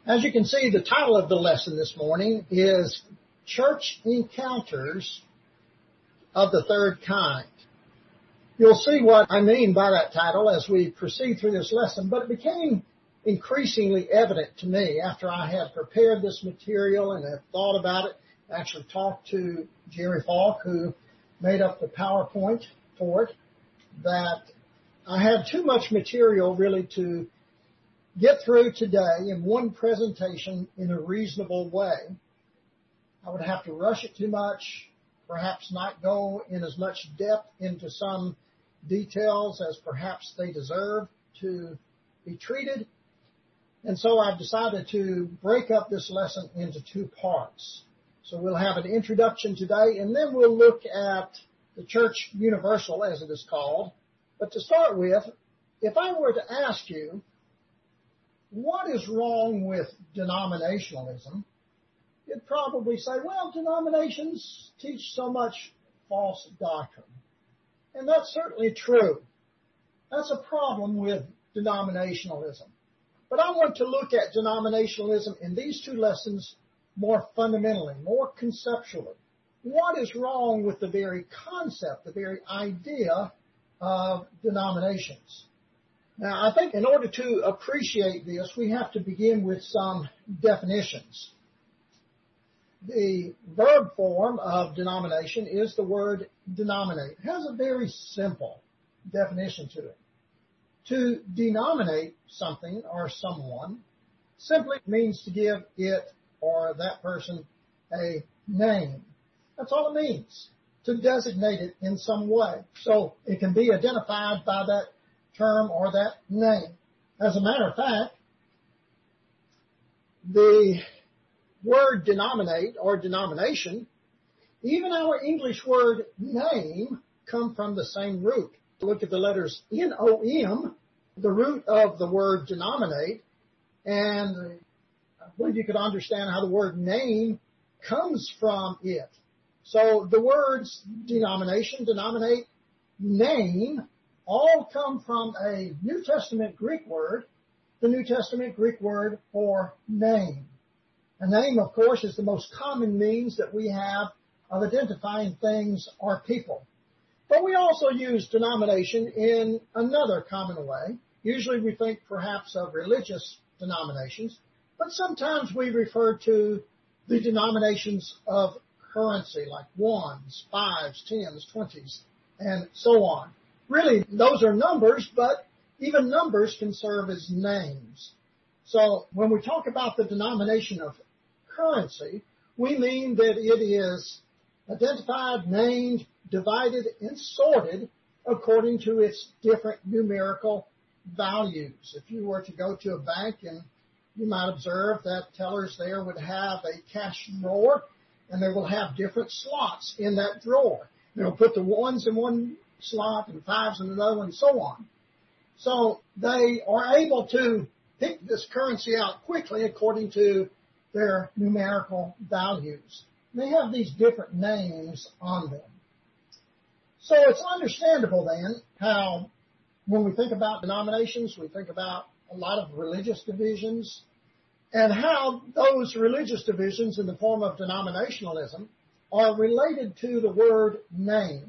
As you can see, the title of the lesson this morning is Church Encounters of the Third Kind. You'll see what I mean by that title as we proceed through this lesson, but it became increasingly evident to me after I had prepared this material and had thought about it, actually talked to Jerry Falk, who made up the PowerPoint for it, that I had too much material really to get through today in one presentation in a reasonable way. I would have to rush it too much, perhaps not go in as much depth into some details as perhaps they deserve to be treated. And so I've decided to break up this lesson into two parts. So we'll have an introduction today, and then we'll look at the Church Universal, as it is called. But to start with, if I were to ask you, what is wrong with denominationalism? You'd probably say, well, denominations teach so much false doctrine. And that's certainly true. That's a problem with denominationalism. But I want to look at denominationalism in these two lessons more fundamentally, more conceptually. What is wrong with the very concept, the very idea of denominations? Now, I think in order to appreciate this, we have to begin with some definitions. The verb form of denomination is the word denominate. It has a very simple definition to it. To denominate something or someone simply means to give it or that person a name. That's all it means, to designate it in some way. So it can be identified by that term or that name. As a matter of fact, the word denominate or denomination, even our English word name, come from the same root. Look at the letters N-O-M, the root of the word denominate, and I believe you could understand how the word name comes from it. So the words denomination, denominate, name, all come from a New Testament Greek word, the New Testament Greek word for name. A name, of course, is the most common means that we have of identifying things or people. But we also use denomination in another common way. Usually we think perhaps of religious denominations, but sometimes we refer to the denominations of currency, like ones, fives, tens, 20s, and so on. Really, those are numbers, but even numbers can serve as names. So when we talk about the denomination of currency, we mean that it is identified, named, divided, and sorted according to its different numerical values. If you were to go to a bank, and you might observe that tellers there would have a cash drawer, and they will have different slots in that drawer. They'll put the ones in one slot and fives in another one, and so on. So they are able to pick this currency out quickly according to their numerical values. They have these different names on them. So it's understandable then how when we think about denominations, we think about a lot of religious divisions, and how those religious divisions in the form of denominationalism are related to the word name.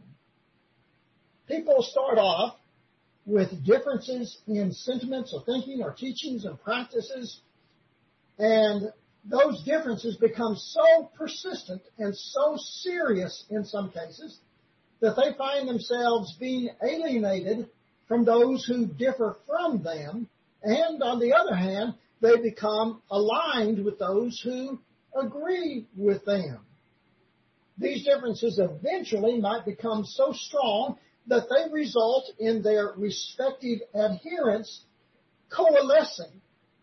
People start off with differences in sentiments or thinking or teachings and practices, and those differences become so persistent and so serious in some cases that they find themselves being alienated from those who differ from them, and on the other hand, they become aligned with those who agree with them. These differences eventually might become so strong that they result in their respective adherents coalescing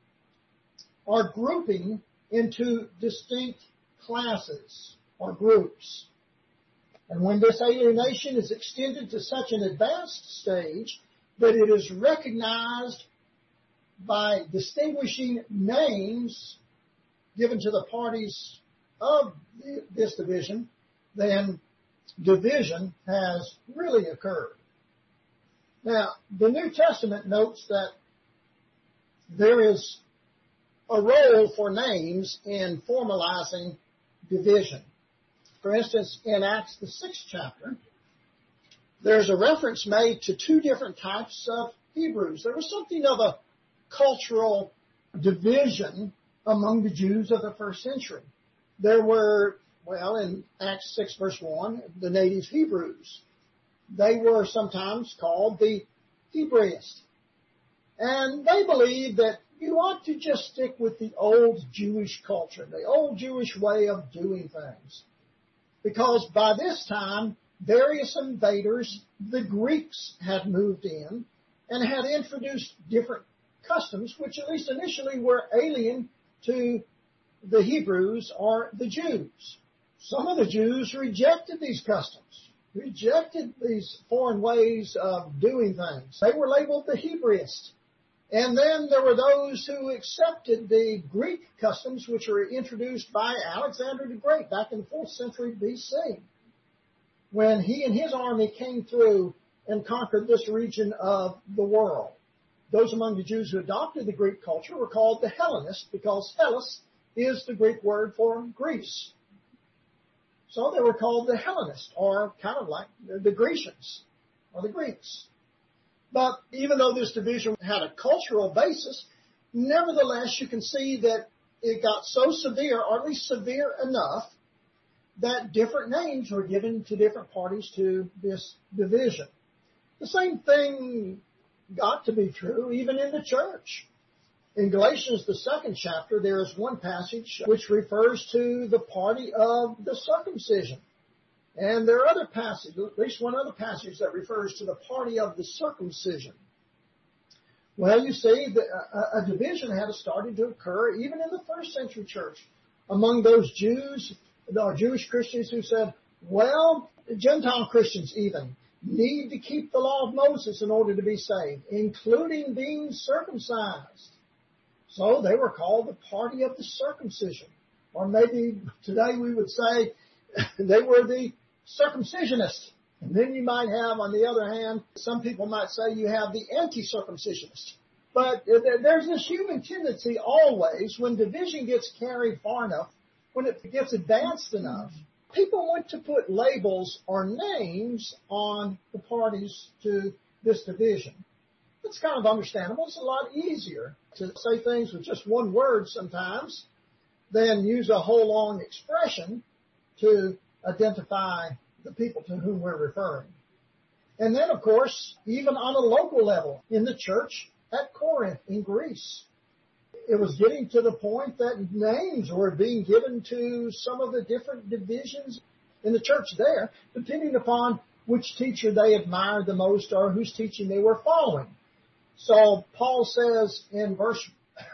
or grouping into distinct classes or groups. And when this alienation is extended to such an advanced stage that it is recognized by distinguishing names given to the parties of this division, then division has really occurred. Now, the New Testament notes that there is a role for names in formalizing division. For instance, in Acts, the 6th chapter, there's a reference made to two different types of Hebrews. There was something of a cultural division among the Jews of the first century. There were, well, in Acts 6 verse 1, the native Hebrews. They were sometimes called the Hebraists. And they believed that you ought to just stick with the old Jewish culture, the old Jewish way of doing things. Because by this time, various invaders, the Greeks, had moved in and had introduced different customs, which at least initially were alien to the Hebrews or the Jews. Some of the Jews rejected these customs, rejected these foreign ways of doing things. They were labeled the Hebraists. And then there were those who accepted the Greek customs, which were introduced by Alexander the Great back in the 4th century BC, when he and his army came through and conquered this region of the world. Those among the Jews who adopted the Greek culture were called the Hellenists, because Hellas is the Greek word for Greece. So they were called the Hellenists, or kind of like the Grecians, or the Greeks. But even though this division had a cultural basis, nevertheless you can see that it got so severe, or at least severe enough, that different names were given to different parties to this division. The same thing got to be true even in the church. In Galatians, the 2nd chapter, there is one passage which refers to the party of the circumcision. And there are other passages, at least one other passage that refers to the party of the circumcision. Well, you see, a division had started to occur even in the 1st century church among those Jews, or Jewish Christians who said, well, Gentile Christians even need to keep the law of Moses in order to be saved, including being circumcised. So they were called the party of the circumcision. Or maybe today we would say they were the circumcisionists. And then you might have, on the other hand, some people might say you have the anti-circumcisionists. But there's this human tendency always, when division gets carried far enough, when it gets advanced enough, people want to put labels or names on the parties to this division. It's kind of understandable. It's a lot easier to say things with just one word sometimes than use a whole long expression to identify the people to whom we're referring. And then, of course, even on a local level, in the church at Corinth in Greece, it was getting to the point that names were being given to some of the different divisions in the church there, depending upon which teacher they admired the most or whose teaching they were following. So Paul says in verse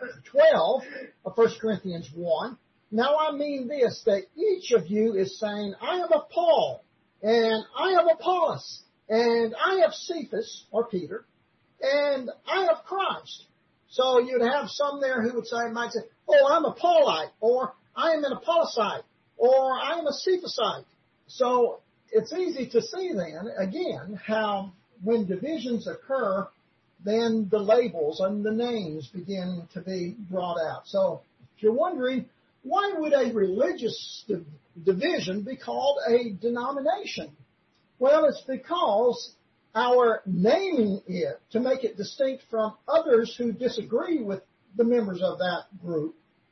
12 of 1 Corinthians 1, now I mean this, that each of you is saying, I am of Paul, and I am Apollos, and I have Cephas, or Peter, and I have Christ. So you'd have some there who might say, oh, I'm a Paulite, or I am an Apollosite, or I am a Cephasite. So it's easy to see then, again, how when divisions occur, then the labels and the names begin to be brought out. So if you're wondering, why would a religious division be called a denomination? Well, it's because our naming it to make it distinct from others who disagree with the members of that group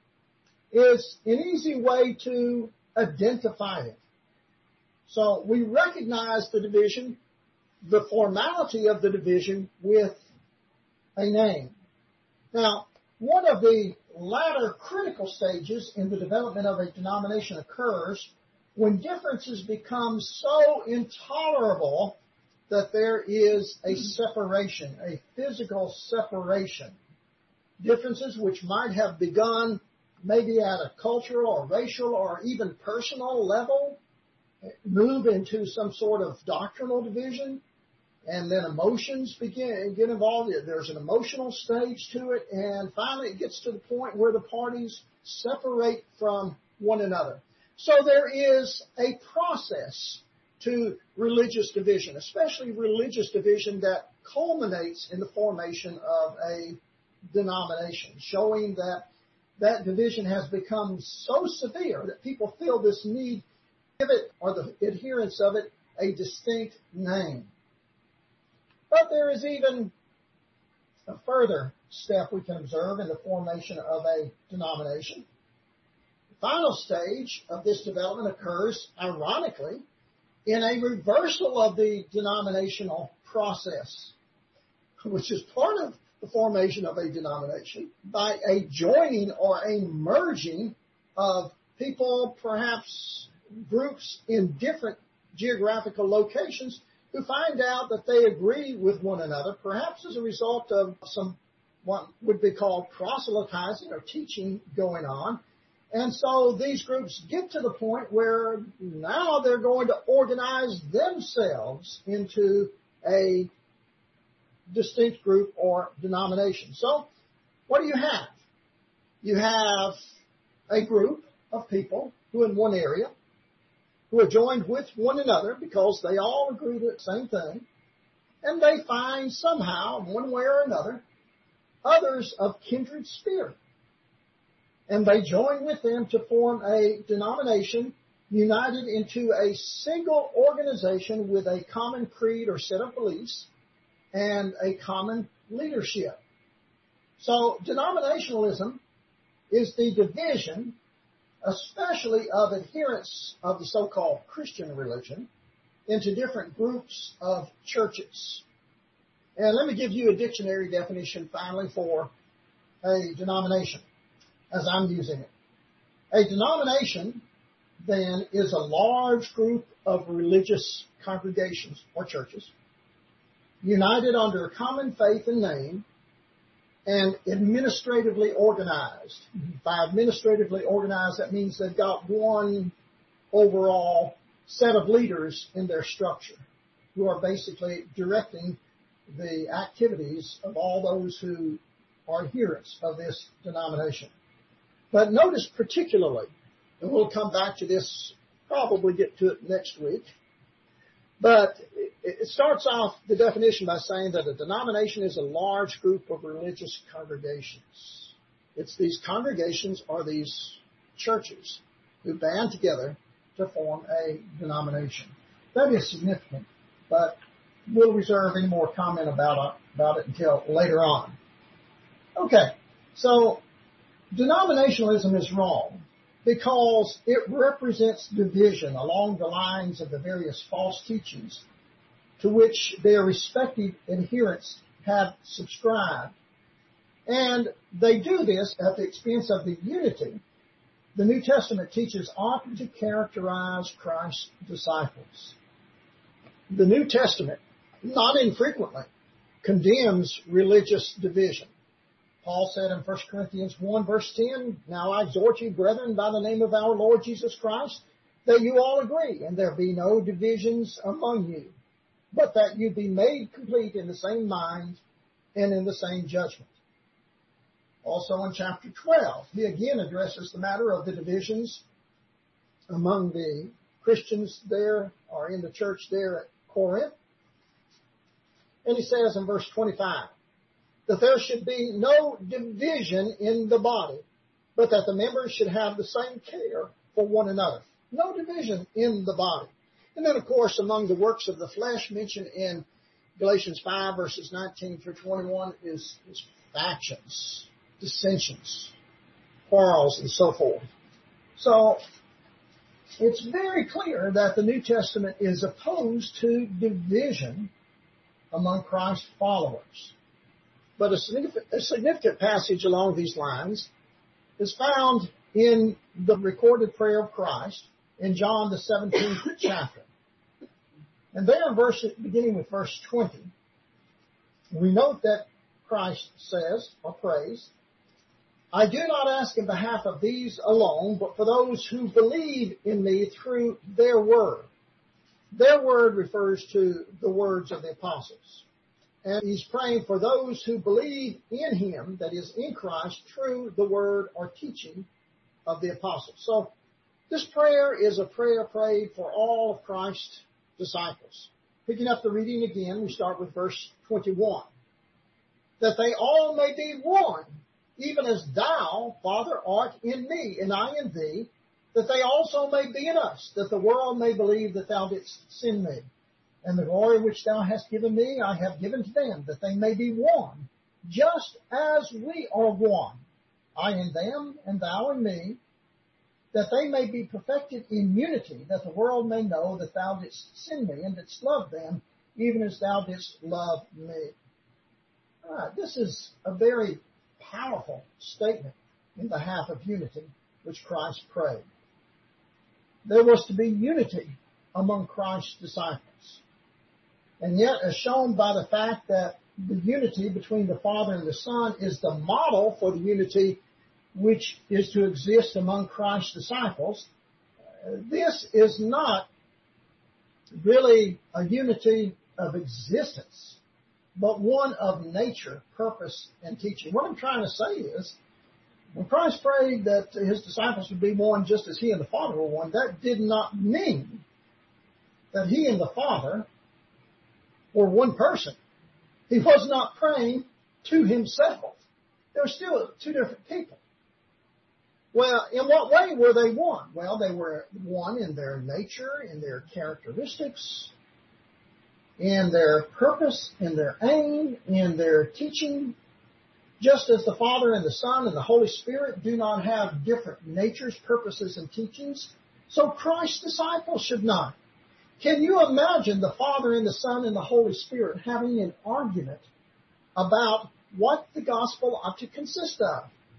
is an easy way to identify it. So we recognize the division, the formality of the division, with a name. Now, one of the latter critical stages in the development of a denomination occurs when differences become so intolerable that there is a separation, a physical separation. Differences which might have begun maybe at a cultural or racial or even personal level move into some sort of doctrinal division, and then emotions get involved. There's an emotional stage to it, and finally it gets to the point where the parties separate from one another. So there is a process to religious division, especially religious division that culminates in the formation of a denomination, showing that that division has become so severe that people feel this need to give it, or the adherents of it, a distinct name. But there is even a further step we can observe in the formation of a denomination. The final stage of this development occurs, ironically, in a reversal of the denominational process, which is part of the formation of a denomination, by a joining or a merging of people, perhaps groups in different geographical locations, who find out that they agree with one another, perhaps as a result of some what would be called proselytizing or teaching going on. And so these groups get to the point where now they're going to organize themselves into a distinct group or denomination. So what do you have? You have a group of people who in one area who are joined with one another because they all agree to the same thing, and they find somehow, one way or another, others of kindred spirit. And they join with them to form a denomination united into a single organization with a common creed or set of beliefs and a common leadership. So denominationalism is the division, especially of adherents of the so-called Christian religion, into different groups of churches. And let me give you a dictionary definition finally for a denomination, as I'm using it. A denomination, then, is a large group of religious congregations or churches united under a common faith and name and administratively organized. By administratively organized, that means they've got one overall set of leaders in their structure who are basically directing the activities of all those who are adherents of this denomination. But notice particularly, and we'll come back to this, probably get to it next week, but it starts off the definition by saying that a denomination is a large group of religious congregations. It's these congregations or these churches who band together to form a denomination. That is significant, but we'll reserve any more comment about it until later on. Okay, so denominationalism is wrong because it represents division along the lines of the various false teachings to which their respective adherents have subscribed. And they do this at the expense of the unity the New Testament teaches ought to characterize Christ's disciples. The New Testament, not infrequently, condemns religious division. Paul said in 1 Corinthians 1 verse 10, "Now I exhort you, brethren, by the name of our Lord Jesus Christ, that you all agree, and there be no divisions among you, but that you be made complete in the same mind and in the same judgment." Also in chapter 12, he again addresses the matter of the divisions among the Christians there, or in the church there at Corinth. And he says in verse 25, that there should be no division in the body, but that the members should have the same care for one another. No division in the body. And then, of course, among the works of the flesh mentioned in Galatians 5, verses 19 through 21 is factions, dissensions, quarrels, and so forth. So it's very clear that the New Testament is opposed to division among Christ's followers. But a significant passage along these lines is found in the recorded prayer of Christ in John the 17th chapter. And there, beginning with verse 20, we note that Christ says, or prays, "I do not ask in behalf of these alone, but for those who believe in me through their word." Their word refers to the words of the apostles. And he's praying for those who believe in him, that is, in Christ, through the word or teaching of the apostles. So this prayer is a prayer prayed for all of Christ's disciples. Picking up the reading again, we start with verse 21. "That they all may be one, even as thou, Father, art in me, and I in thee, that they also may be in us, that the world may believe that thou didst send me. And the glory which thou hast given me, I have given to them, that they may be one, just as we are one, I in them, and thou in me, that they may be perfected in unity, that the world may know that thou didst send me, and didst love them, even as thou didst love me. All right, this is a very powerful statement in behalf of unity, which Christ prayed. There was to be unity among Christ's disciples. And yet, as shown by the fact that the unity between the Father and the Son is the model for the unity which is to exist among Christ's disciples, this is not really a unity of existence, but one of nature, purpose, and teaching. What I'm trying to say is, when Christ prayed that his disciples would be one just as he and the Father were one, that did not mean that he and the Father were one person. He was not praying to himself. They were still two different people. Well, in what way were they one? Well, they were one in their nature, in their characteristics, in their purpose, in their aim, in their teaching. Just as the Father and the Son and the Holy Spirit do not have different natures, purposes, and teachings, so Christ's disciples should not. Can you imagine the Father and the Son and the Holy Spirit having an argument about what the gospel ought to consist of?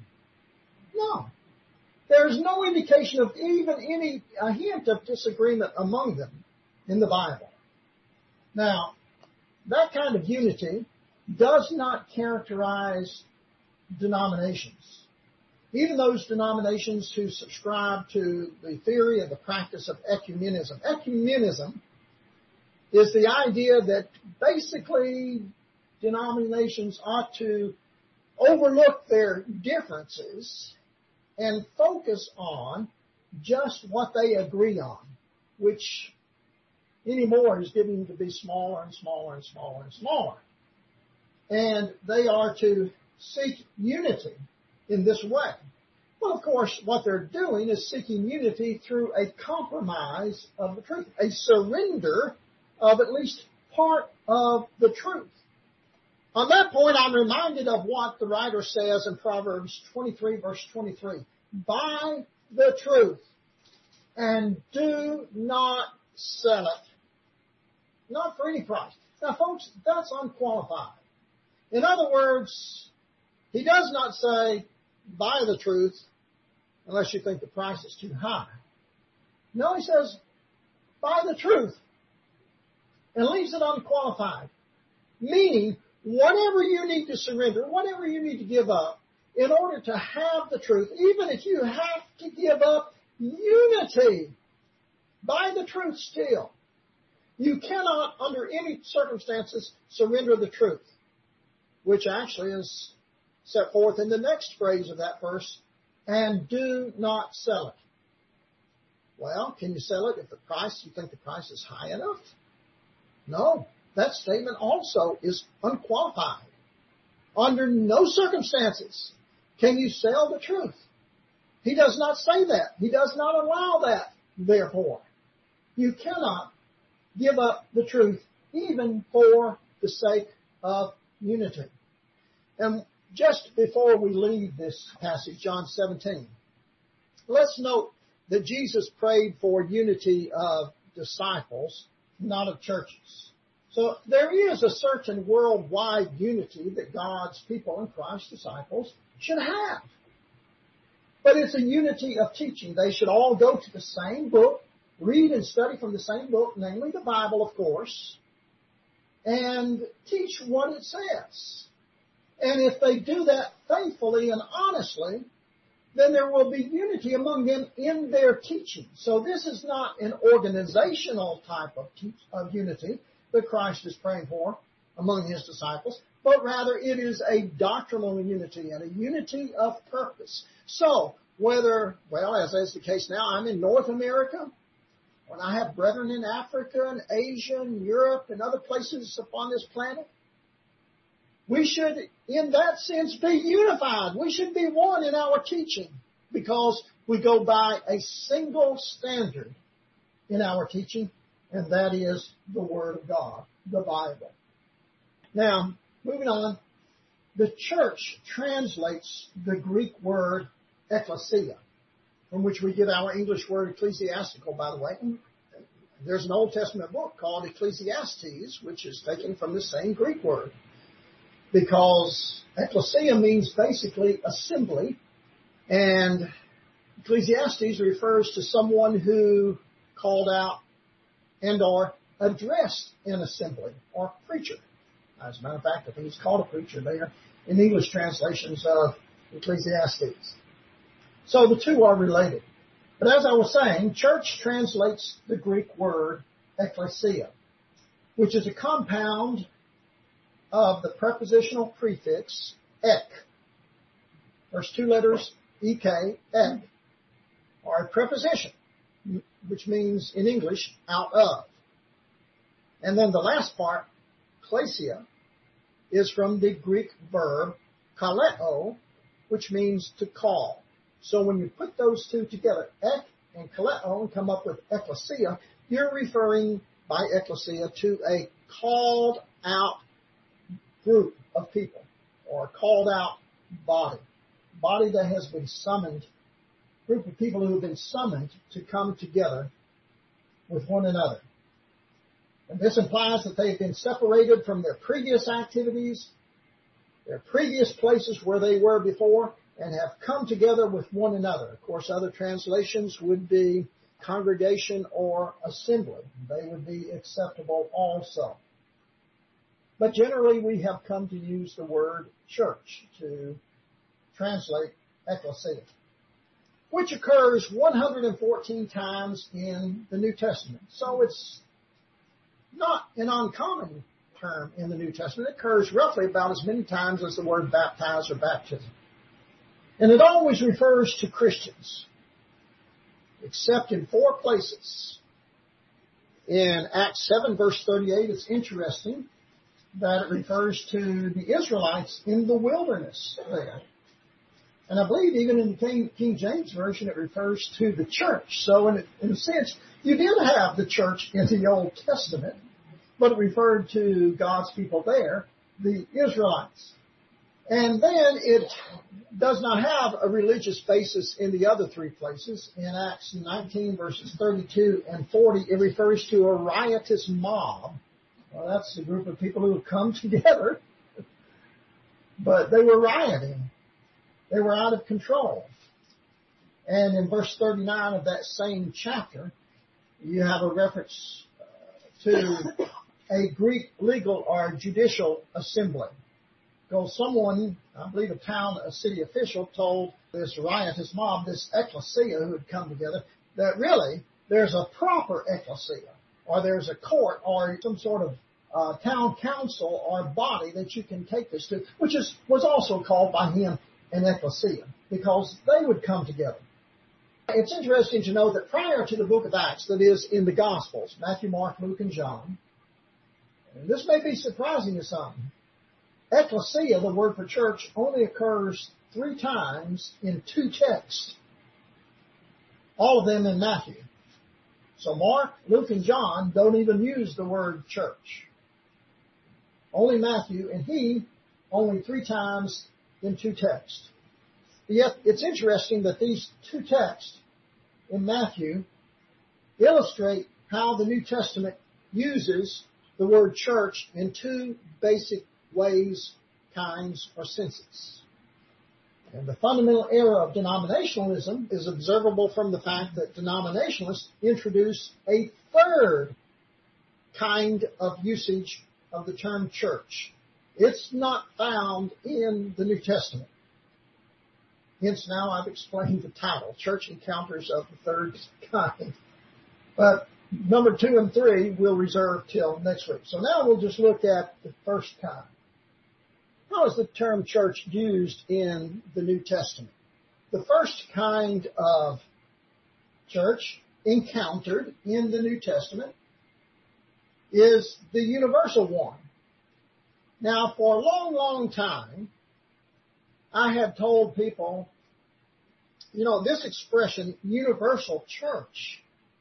No. There's no indication of even a hint of disagreement among them in the Bible. Now, that kind of unity does not characterize denominations. Even those denominations who subscribe to the theory and the practice of ecumenism. Ecumenism is the idea that basically denominations ought to overlook their differences and focus on just what they agree on, which anymore is getting to be smaller and smaller and smaller and smaller. And they are to seek unity in this way. Well, of course, what they're doing is seeking unity through a compromise of the truth, a surrender of at least part of the truth. On that point, I'm reminded of what the writer says in Proverbs 23, verse 23. Buy the truth and do not sell it. Not for any price. Now, folks, that's unqualified. In other words, he does not say, buy the truth unless you think the price is too high. No, he says, buy the truth and leaves it unqualified. Meaning, whatever you need to surrender, whatever you need to give up in order to have the truth, even if you have to give up unity, buy the truth still. You cannot, under any circumstances, surrender the truth, which actually is set forth in the next phrase of that verse, and do not sell it. Well, can you sell it if you think the price is high enough? No, that statement also is unqualified. Under no circumstances can you sell the truth. He does not say that. He does not allow that, therefore. You cannot give up the truth even for the sake of unity. And just before we leave this passage, John 17, let's note that Jesus prayed for unity of disciples, not of churches. So there is a certain worldwide unity that God's people and Christ's disciples should have. But it's a unity of teaching. They should all go to the same book, read and study from the same book, namely the Bible, of course, and teach what it says. And if they do that faithfully and honestly, then there will be unity among them in their teaching. So this is not an organizational type of unity that Christ is praying for among his disciples, but rather it is a doctrinal unity and a unity of purpose. So as is the case now, I'm in North America, when I have brethren in Africa and Asia and Europe and other places upon this planet, We should, in that sense, be unified. We should be one in our teaching because we go by a single standard in our teaching, and that is the Word of God, the Bible. Now, moving on, the church translates the Greek word ekklesia, from which we get our English word ecclesiastical, by the way. There's an Old Testament book called Ecclesiastes, which is taken from the same Greek word, because ekklesia means basically assembly, and Ecclesiastes refers to someone who called out and or addressed an assembly or preacher. As a matter of fact, I think it's called a preacher there in English translations of Ecclesiastes. So the two are related. But as I was saying, church translates the Greek word ekklesia, which is a compound of the prepositional prefix ek. First two letters, ek, ek, are a preposition, which means in English, out of. And then the last part, klesia, is from the Greek verb kaleo, which means to call. So when you put those two together, ek and kaleo, and come up with ekklesia, you're referring by ekklesia to a called out group of people, or called out body that has been summoned, group of people who have been summoned to come together with one another. And this implies that they've been separated from their previous activities, their previous places where they were before, and have come together with one another. Of course, other translations would be congregation or assembly. They would be acceptable also. But generally, we have come to use the word church to translate ekklesia, which occurs 114 times in the New Testament. So it's not an uncommon term in the New Testament. It occurs roughly about as many times as the word baptize or baptism. And it always refers to Christians, except in 4 places. In Acts 7, verse 38, it's interesting that it refers to the Israelites in the wilderness there. And I believe even in the King James Version, it refers to the church. So in a sense, you did have the church in the Old Testament, but it referred to God's people there, the Israelites. And then it does not have a religious basis in the other 3 places. In Acts 19, verses 32 and 40, it refers to a riotous mob. Well, that's the group of people who have come together, but they were rioting. They were out of control. And in verse 39 of that same chapter, you have a reference to a Greek legal or judicial assembly. Because someone, I believe a city official, told this riotous mob, this ekklesia who had come together, that really there's a proper ekklesia, or there's a court, or some sort of town council or body that you can take this to, which was also called by him an ekklesia, because they would come together. It's interesting to know that prior to the book of Acts, that is in the Gospels, Matthew, Mark, Luke, and John, and this may be surprising to some, ekklesia, the word for church, only occurs 3 times in 2 texts, all of them in Matthew. So Mark, Luke, and John don't even use the word church. Only Matthew, and he only 3 times in 2 texts. Yet it's interesting that these 2 texts in Matthew illustrate how the New Testament uses the word church in 2 basic ways, kinds, or senses. And the fundamental error of denominationalism is observable from the fact that denominationalists introduce a 3rd kind of usage of the term church. It's not found in the New Testament. Hence now I've explained the title, Church Encounters of the 3rd Kind. But number 2 and 3 we'll reserve till next week. So now we'll just look at the 1st kind. How is the term church used in the New Testament? The 1st kind of church encountered in the New Testament is the universal one. Now, for a long, long time, I have told people, this expression, universal church,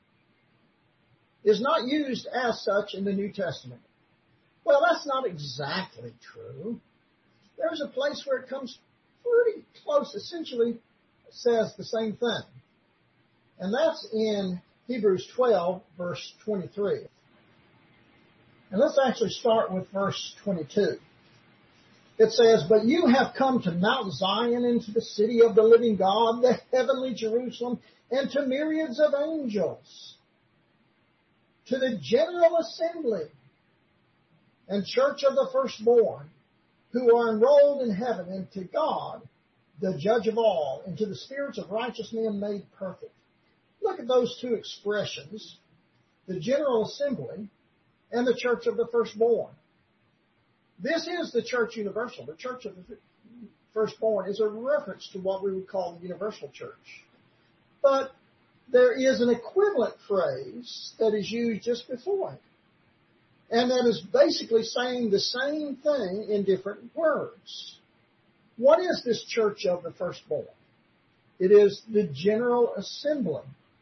is not used as such in the New Testament. Well, that's not exactly true. There's a place where it comes pretty close, essentially says the same thing. And that's in Hebrews 12, verse 23. And let's actually start with verse 22. It says, "But you have come to Mount Zion and to the city of the living God, the heavenly Jerusalem, and to myriads of angels, to the general assembly and church of the firstborn, who are enrolled in heaven, and to God, the judge of all, and to the spirits of righteous men made perfect." Look at those two expressions, the general assembly and the church of the firstborn. This is the church universal. The church of the firstborn is a reference to what we would call the universal church. But there is an equivalent phrase that is used just before it, and that is basically saying the same thing in different words. What is this church of the firstborn? It is the general assembly.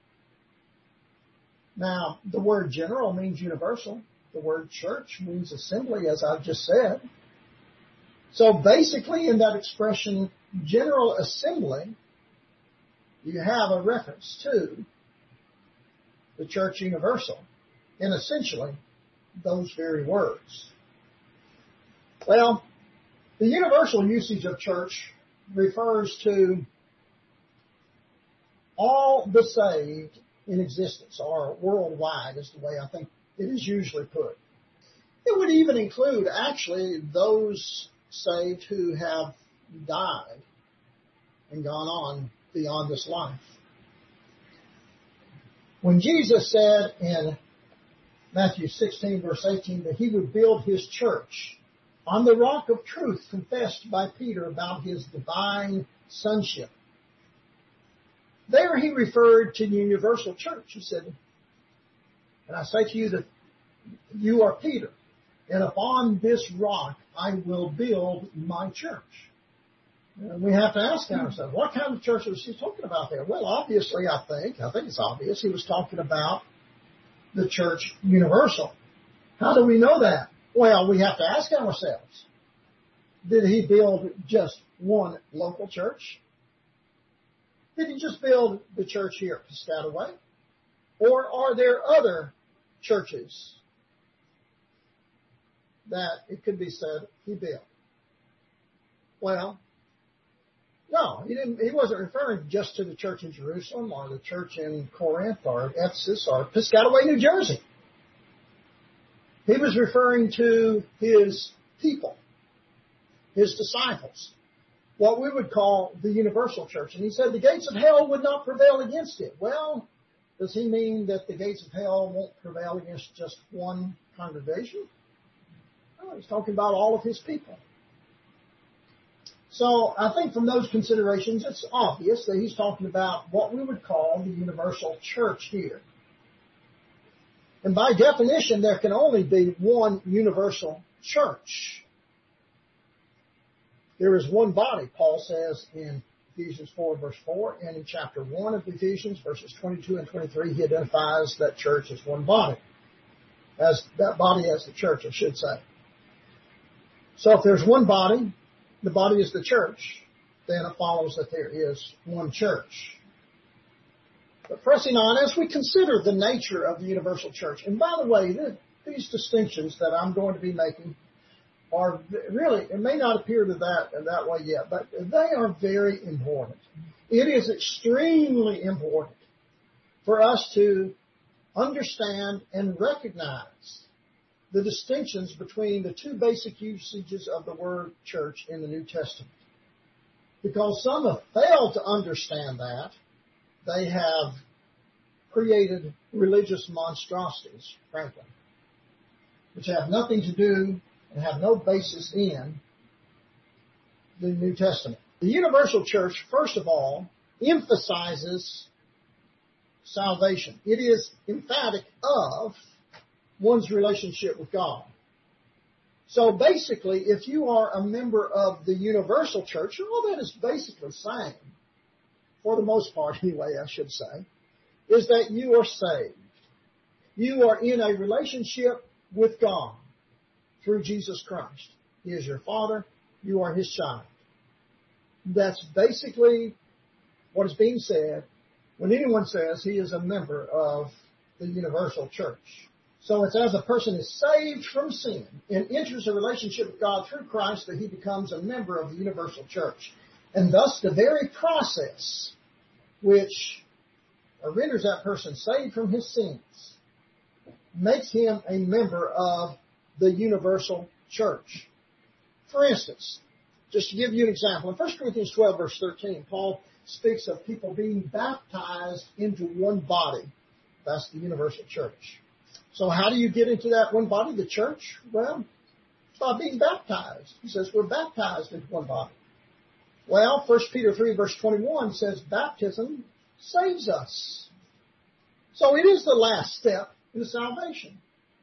Now, the word general means universal. The word church means assembly, as I've just said. So basically, in that expression, general assembly, you have a reference to the church universal, and essentially those very words. Well, the universal usage of church refers to all the saved in existence, or worldwide is the way I think it is usually put. It would even include, actually, those saved who have died and gone on beyond this life. When Jesus said in Matthew 16, verse 18, that he would build his church on the rock of truth confessed by Peter about his divine sonship, there he referred to the universal church. He said, "And I say to you that you are Peter, and upon this rock I will build my church." And we have to ask ourselves, what kind of church was he talking about there? Well, obviously, I think it's obvious, he was talking about the church universal. How do we know that? Well, we have to ask ourselves, did he build just one local church? Did he just build the church here at Piscataway? Or are there other churches that it could be said he built? Well, no, he wasn't referring just to the church in Jerusalem or the church in Corinth or Ephesus or Piscataway, New Jersey. He was referring to his people, his disciples, what we would call the universal church. And he said the gates of hell would not prevail against it. Well, does he mean that the gates of hell won't prevail against just one congregation? No, he's talking about all of his people. So I think from those considerations, it's obvious that he's talking about what we would call the universal church here. And by definition, there can only be one universal church. There is one body, Paul says in Ephesians 4, verse 4, and in chapter 1 of Ephesians, verses 22 and 23, he identifies that church as one body. As that body as the church, I should say. So if there's one body, the body is the church, then it follows that there is one church. But pressing on, as we consider the nature of the universal church, and by the way, these distinctions that I'm going to be making are really, it may not appear to that way yet, but they are very important. It is extremely important for us to understand and recognize the distinctions between the two basic usages of the word church in the New Testament. Because some have failed to understand that, they have created religious monstrosities, frankly, which have nothing to do and have no basis in the New Testament. The universal church, first of all, emphasizes salvation. It is emphatic of one's relationship with God. So basically, if you are a member of the universal church, all that is basically saying, for the most part anyway, I should say, is that you are saved. You are in a relationship with God through Jesus Christ. He is your Father. You are His child. That's basically what is being said when anyone says he is a member of the universal church. So it's as a person is saved from sin and enters a relationship with God through Christ that he becomes a member of the universal church. And thus the very process which renders that person saved from his sins makes him a member of the universal church. For instance, just to give you an example, in 1 Corinthians 12, verse 13, Paul speaks of people being baptized into one body. That's the universal church. So how do you get into that one body, the church? Well, by being baptized. He says we're baptized into one body. Well, 1 Peter 3, verse 21 says baptism saves us. So it is the last step in the salvation.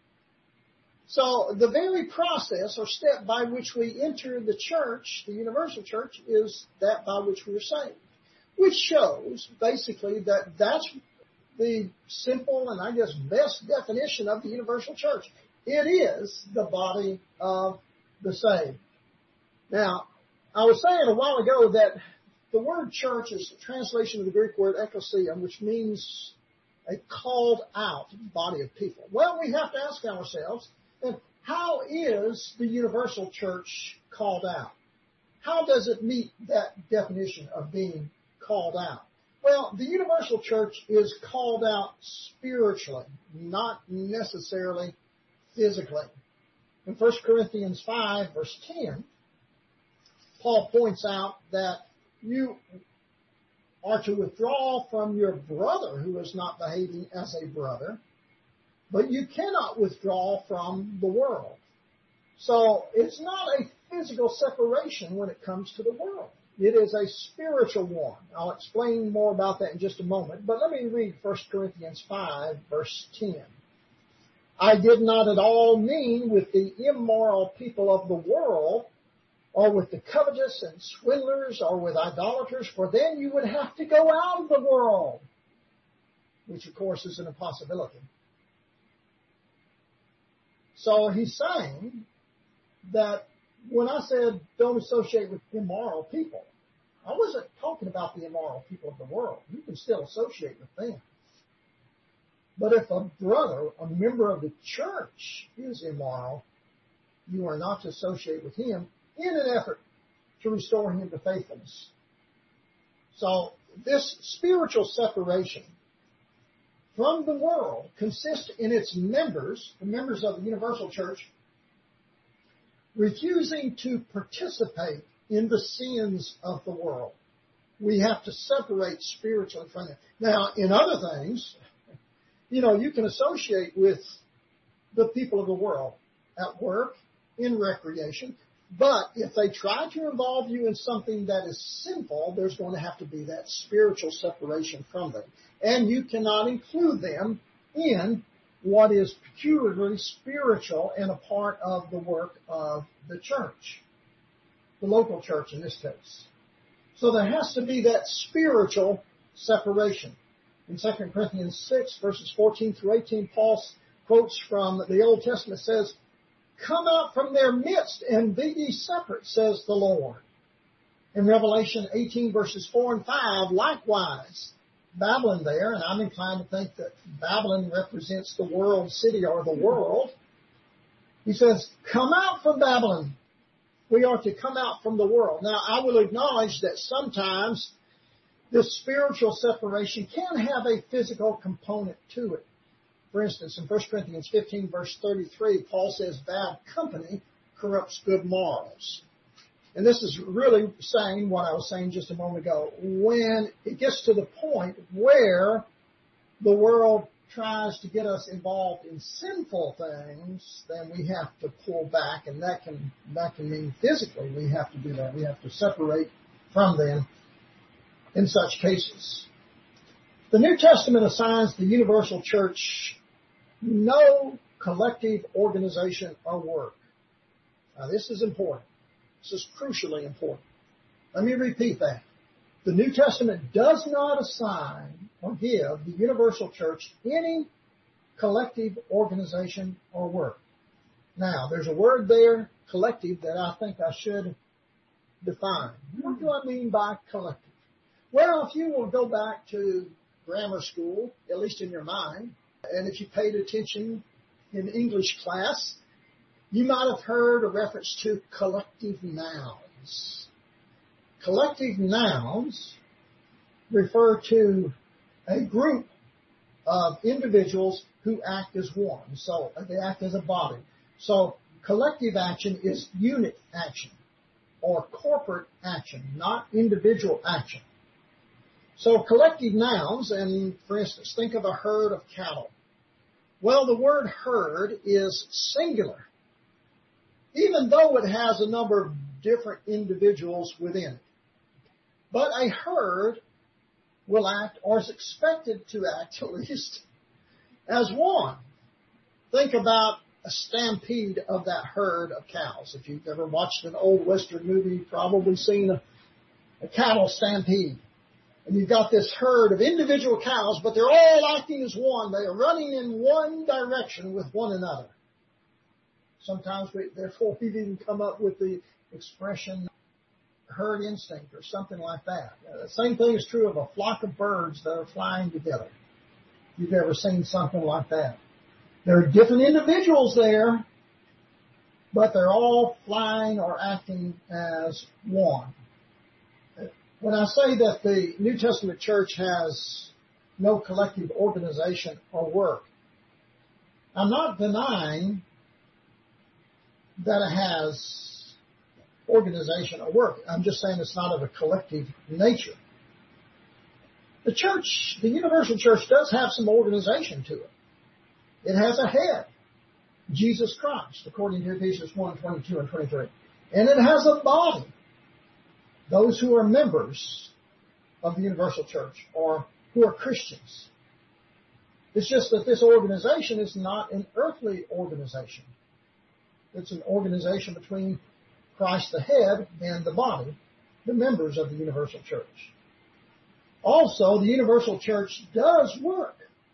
So the very process or step by which we enter the church, the universal church, is that by which we are saved. Which shows basically that that's the simple and I guess best definition of the universal church. It is the body of the saved. Now, I was saying a while ago that the word church is a translation of the Greek word ekklesia, which means a called out body of people. Well, we have to ask ourselves, how is the universal church called out? How does it meet that definition of being called out? Well, the universal church is called out spiritually, not necessarily physically. In 1 Corinthians 5, verse 10, Paul points out that you are to withdraw from your brother who is not behaving as a brother, but you cannot withdraw from the world. So it's not a physical separation when it comes to the world. It is a spiritual one. I'll explain more about that in just a moment. But let me read 1 Corinthians 5, verse 10. I did not at all mean with the immoral people of the world, or with the covetous and swindlers, or with idolaters, for then you would have to go out of the world, which of course is an impossibility. So he's saying that when I said don't associate with immoral people, I wasn't talking about the immoral people of the world. You can still associate with them. But if a brother, a member of the church, is immoral, you are not to associate with him in an effort to restore him to faithfulness. So this spiritual separation from the world consists in its members, the members of the universal church, refusing to participate in the sins of the world. We have to separate spiritually from it. Now, in other things, you can associate with the people of the world at work, in recreation, but if they try to involve you in something that is sinful, there's going to have to be that spiritual separation from them. And you cannot include them in what is peculiarly spiritual and a part of the work of the church, the local church in this case. So there has to be that spiritual separation. In 2 Corinthians 6, verses 14 through 18, Paul quotes from the Old Testament, says, come out from their midst and be ye separate, says the Lord. In Revelation 18, verses 4 and 5, likewise, Babylon there, and I'm inclined to think that Babylon represents the world city or the world. He says, come out from Babylon. We are to come out from the world. Now, I will acknowledge that sometimes this spiritual separation can have a physical component to it. For instance, in 1 Corinthians 15, verse 33, Paul says, bad company corrupts good morals. And this is really saying what I was saying just a moment ago. When it gets to the point where the world tries to get us involved in sinful things, then we have to pull back, and that can mean physically we have to do that. We have to separate from them in such cases. The New Testament assigns the universal church no collective organization or work. Now, this is important. This is crucially important. Let me repeat that. The New Testament does not assign or give the universal church any collective organization or work. Now, there's a word there, collective, that I think I should define. What do I mean by collective? Well, if you will go back to grammar school, at least in your mind, and if you paid attention in English class, you might have heard a reference to collective nouns. Collective nouns refer to a group of individuals who act as one. So they act as a body. So collective action is unit action or corporate action, not individual action. So collective nouns, and for instance, think of a herd of cattle. Well, the word herd is singular, even though it has a number of different individuals within it. But a herd will act, or is expected to act at least, as one. Think about a stampede of that herd of cows. If you've ever watched an old Western movie, you've probably seen a cattle stampede. And you've got this herd of individual cows, but they're all acting as one. They are running in one direction with one another. Sometimes, therefore, we've even come up with the expression herd instinct or something like that. The same thing is true of a flock of birds that are flying together. If you've ever seen something like that. There are different individuals there, but they're all flying or acting as one. When I say that the New Testament church has no collective organization or work, I'm not denying that it has organization or work. I'm just saying it's not of a collective nature. The church, the universal church, does have some organization to it. It has a head, Jesus Christ, according to Ephesians 1, 22 and 23. And it has a body, those who are members of the universal church or who are Christians. It's just that this organization is not an earthly organization. It's an organization between Christ the head and the body, the members of the universal church. Also, the universal church does work,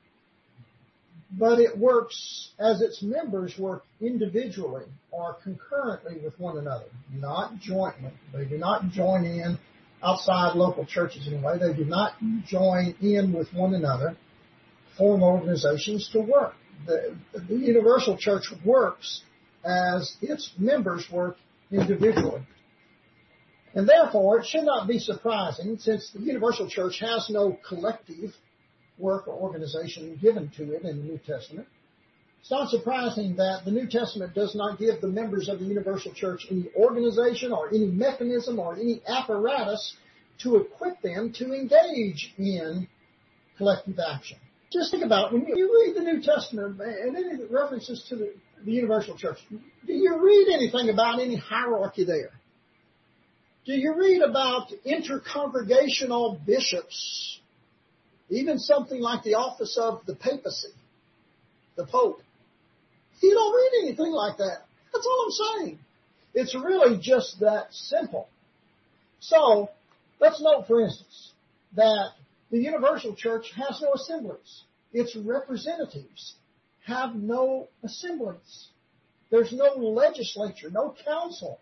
but it works as its members work individually or concurrently with one another, not jointly. They do not join in outside local churches anyway. They do not join in with one another, form organizations to work. The universal church works as its members work individually. And therefore, it should not be surprising, since the universal church has no collective work or organization given to it in the New Testament. It's not surprising that the New Testament does not give the members of the universal church any organization or any mechanism or any apparatus to equip them to engage in collective action. Just think about it. When you read the New Testament and any references to the universal church, do you read anything about any hierarchy there? Do you read about intercongregational bishops? Even something like the office of the papacy, the Pope. You don't read anything like that. That's all I'm saying. It's really just that simple. So, let's note, for instance, that the universal church has no assemblies. Its representatives have no assemblies. There's no legislature, no council,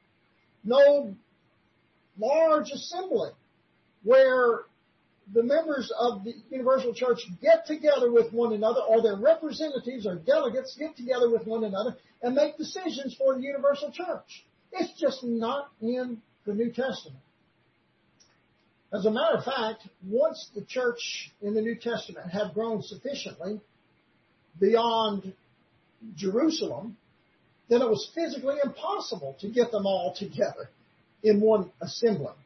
no large assembly where the members of the universal church get together with one another, or their representatives or delegates get together with one another and make decisions for the universal church. It's just not in the New Testament. As a matter of fact, once the church in the New Testament had grown sufficiently beyond Jerusalem, then it was physically impossible to get them all together in one assembly.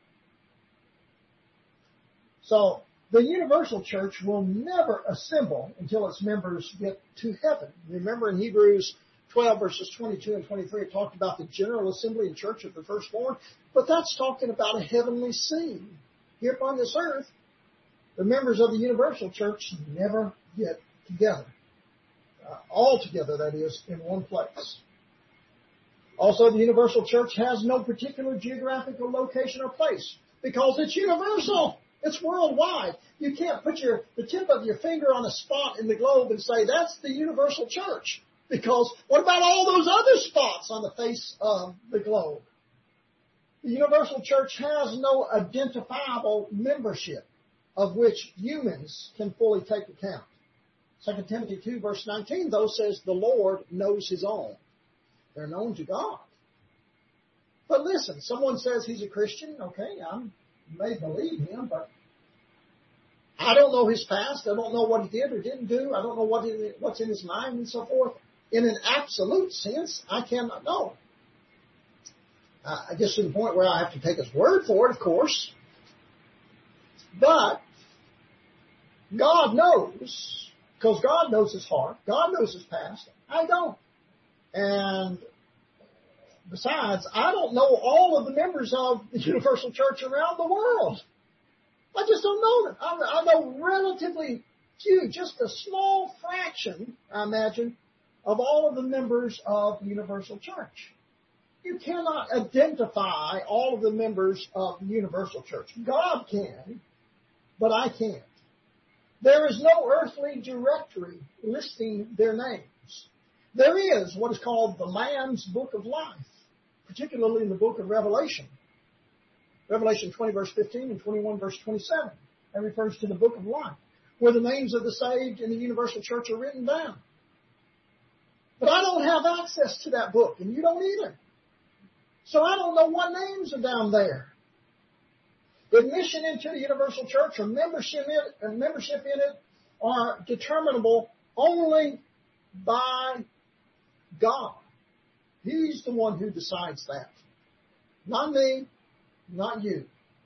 So the universal church will never assemble until its members get to heaven. Remember in Hebrews 12 verses 22 and 23, it talked about the general assembly and church of the firstborn, but that's talking about a heavenly scene. Here upon this earth, the members of the universal church never get together. All together, that is, in one place. Also, the universal church has no particular geographical location or place because it's universal. It's worldwide. You can't put the tip of your finger on a spot in the globe and say that's the universal church, because what about all those other spots on the face of the globe? The universal church has no identifiable membership of which humans can fully take account. 2 Timothy 2 verse 19 though says the Lord knows his own. They're known to God. But listen, someone says he's a Christian. Okay, I may believe him, but I don't know his past. I don't know what he did or didn't do. I don't know what's in his mind and so forth. In an absolute sense, I cannot know. I guess to the point where I have to take his word for it, of course. But God knows, because God knows his heart. God knows his past. I don't. And besides, I don't know all of the members of the universal church around the world. I just don't know them. I know relatively few, just a small fraction, I imagine, of all of the members of the universal church. You cannot identify all of the members of the universal church. God can, but I can't. There is no earthly directory listing their names. There is what is called the Lamb's Book of Life, particularly in the book of Revelation. Revelation 20 verse 15 and 21 verse 27. That refers to the book of life, where the names of the saved in the universal church are written down. But I don't have access to that book, and you don't either. So I don't know what names are down there. Admission into the universal church or membership in it are determinable only by God. He's the one who decides that. Not me, not you.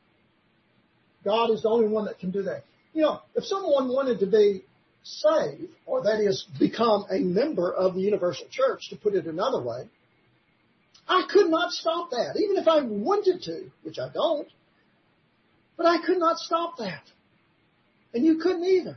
God is the only one that can do that. You know, if someone wanted to be saved, or that is, become a member of the universal church, to put it another way, I could not stop that, even if I wanted to, which I don't. But I could not stop that. And you couldn't either.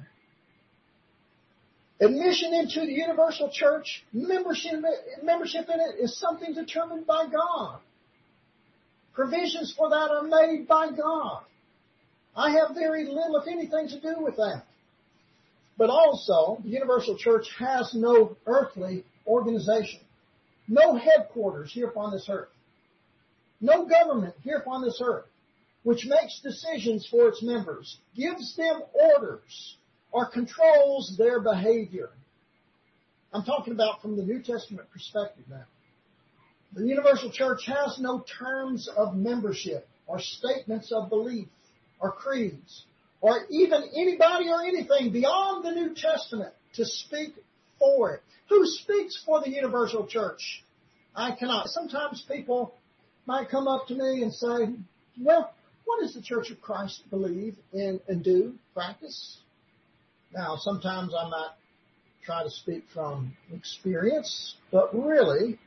Admission into the universal church, membership in it is something determined by God. Provisions for that are made by God. I have very little, if anything, to do with that. But also, the universal church has no earthly organization, no headquarters here upon this earth, no government here upon this earth, which makes decisions for its members, gives them orders, or controls their behavior. I'm talking about from the New Testament perspective now. The universal church has no terms of membership or statements of belief or creeds or even anybody or anything beyond the New Testament to speak for it. Who speaks for the universal church? I cannot. Sometimes people might come up to me and say, well, what does the Church of Christ believe in and do, practice? Now, sometimes I might try to speak from experience, but really,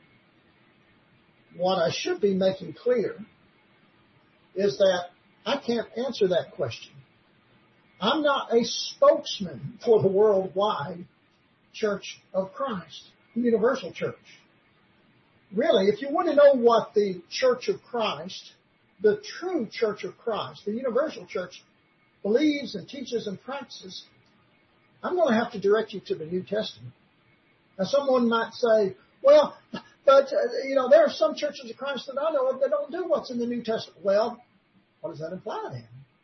what I should be making clear is that I can't answer that question. I'm not a spokesman for the worldwide Church of Christ, the universal church. Really, if you want to know what the Church of Christ, the true Church of Christ, the universal church, believes and teaches and practices, I'm going to have to direct you to the New Testament. Now, someone might say, well, but, there are some churches of Christ that I know of that don't do what's in the New Testament. Well, what does that imply then?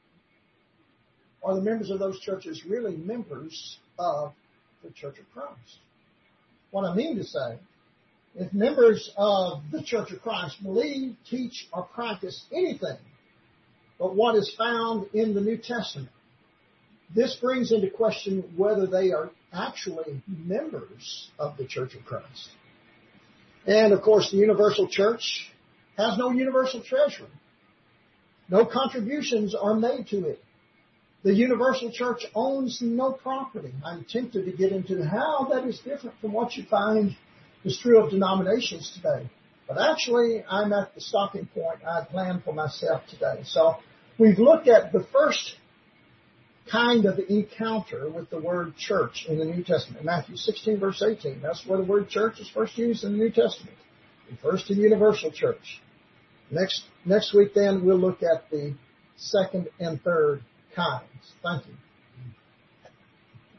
Are the members of those churches really members of the Church of Christ? What I mean to say, if members of the Church of Christ believe, teach, or practice anything but what is found in the New Testament, this brings into question whether they are actually members of the Church of Christ. And, of course, the universal church has no universal treasury. No contributions are made to it. The universal church owns no property. I'm tempted to get into how that is different from what you find is true of denominations today. But actually, I'm at the stopping point I had planned for myself today. So we've looked at the first kind of encounter with the word church in the New Testament. Matthew 16, verse 18. That's where the word church is first used in the New Testament. refers to universal church. Next week then we'll look at the second and third kinds. Thank you.